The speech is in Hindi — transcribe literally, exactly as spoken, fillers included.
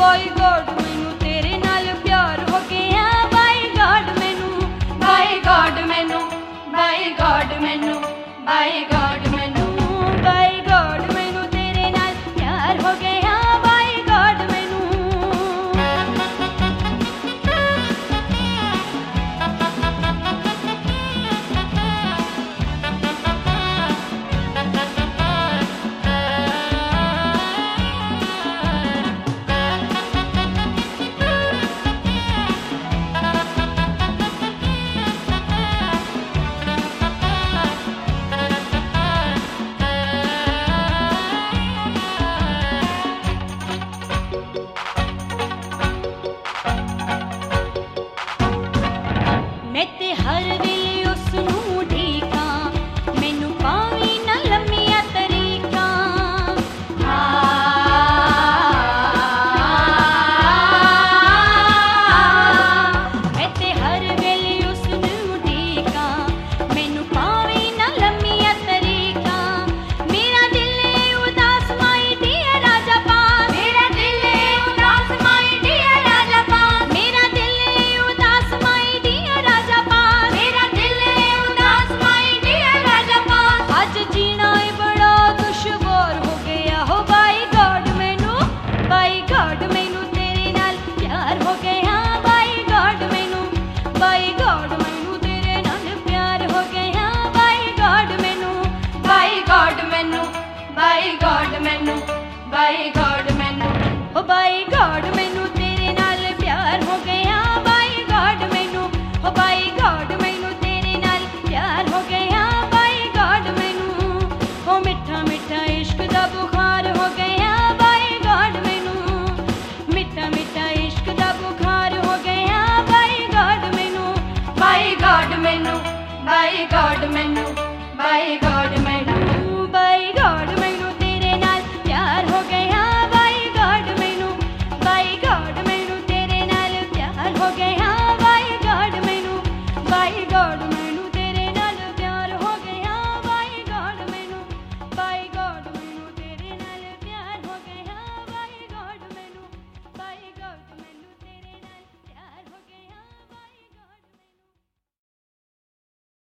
बाई गॉड मैनू तेरे नाल प्यार हो गया। बाई गॉड मैनू बाई गॉड मैनू बाई गॉड मैनू बाई गॉड मैनू बाई गॉड मैनू तेरे नाल प्यार हो गया। बाई गॉड मैनू मैं ते हर वेले उसनू ढीका मैनू पावी ना लम्मिया तरीका। मैं ते हर वेले उसनू ढीका मैनू पावी ना लम्मिया तरीका। मेरा दिल उदास माई डियर राजा पास मेरा दिल उदास माई डियर राजा पास मेरा दिल उदास माई डियर राजा पास मेरा दिल उदास माई डियर राजा पास। आज जीना ही बड़ा दुश्वार हो गया हो। बाई गॉड मैनू बाई गॉड मैनू तेरे नाल प्यार हो गया। बाई गॉड मैनू बाई गॉड मैनू तेरे नाल प्यार हो गया। बाई गॉड मैनू बाई गॉड मैनू बाई गॉड मैनू बाई गॉड मैनू हो बाई गॉड मैनू तेरे नाल प्यार हो गया। बाई गॉड मैनू हो बाई गॉड मैनू तेरे नाल प्यार हो गया। बाई गॉड मैनू हो मिठा मिठा इश्क दा बुखार हो गया। बाई गॉड मैनू मिठा मिठा इश्क दा बुखार हो गया। बाई गॉड मैनू बाई गॉड मैनू बाई गॉड मैनू बाई गॉड